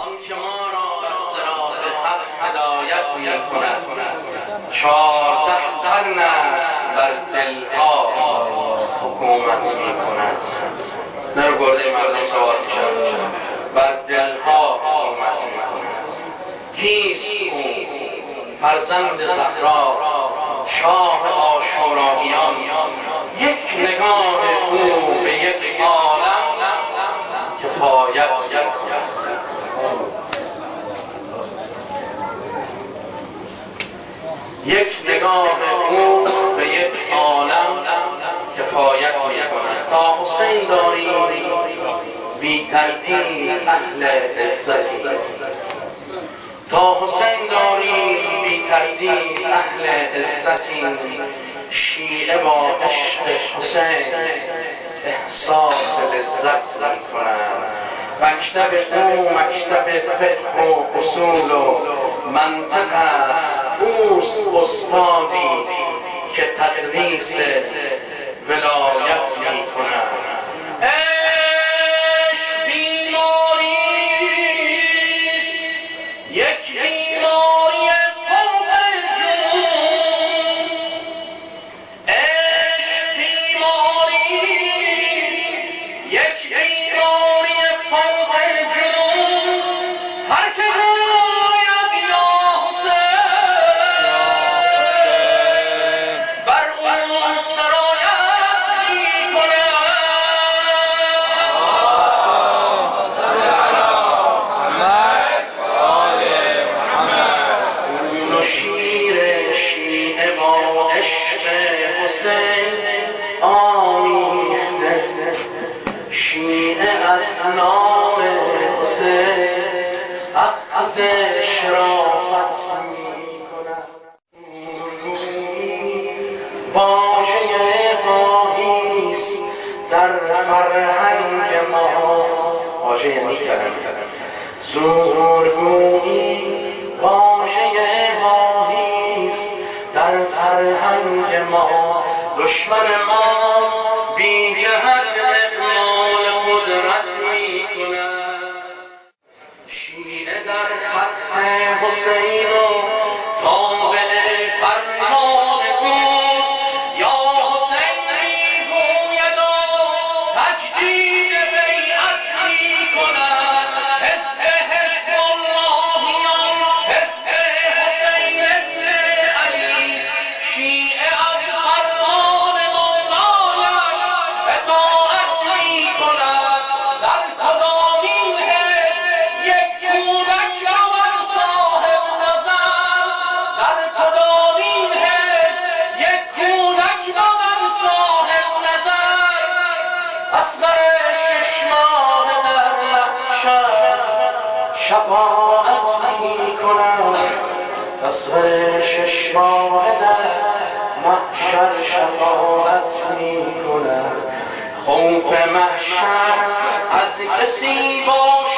آنکه ما را بر صراط حق هدایت می‌کند 14 قرن است بر دلها حکومت می‌کند. نه رو گرده مردم سوار میشن، بر دلها حکومت می‌کند. کیست او؟ فرزند زهرا، شاه عاشوراییان. یک نگاه او به یک عالم کفایت می‌کند. یک نگاه او به یک عالم کفایت می‌کند. تا حسین داری بی تردید اهل عزتی، تا حسین داری بی تردید اهل عزتی. شیعه با عشق حسین احساس لذت می‌کنند. مکتب او مکتب فقه و اصول و منطق است. اوست استادی که تدریس ولایت می‌کند. شیعه از نام حسین اخذ شرافت می‌کند. واژه ماهی است در فرهنگ ما. واژه یعنی کلمه. زورگویی واژه ماهی است در فرهنگ ما. دشمن ما بی جهت اعمال قدرت می‌کند. شیعه در خط حسین و تابع فرمان اوست. یا حسین می‌گوید و تجدید بیعت می‌کند. حزب اللهیان حزب حسین ابن علی است. شیعه از فرمان مولایش اطاعت می‌کند. در کدامین حزب یک کودک بود صاحب نظر؟ در کدامین حزب یک کودک بود صاحب نظر؟ اصغر 6 ماه در محشر شفاعت می‌کند. اصغر 6 ماه در محشر شفاعت می‌کند. خوف محشر از کسی باشه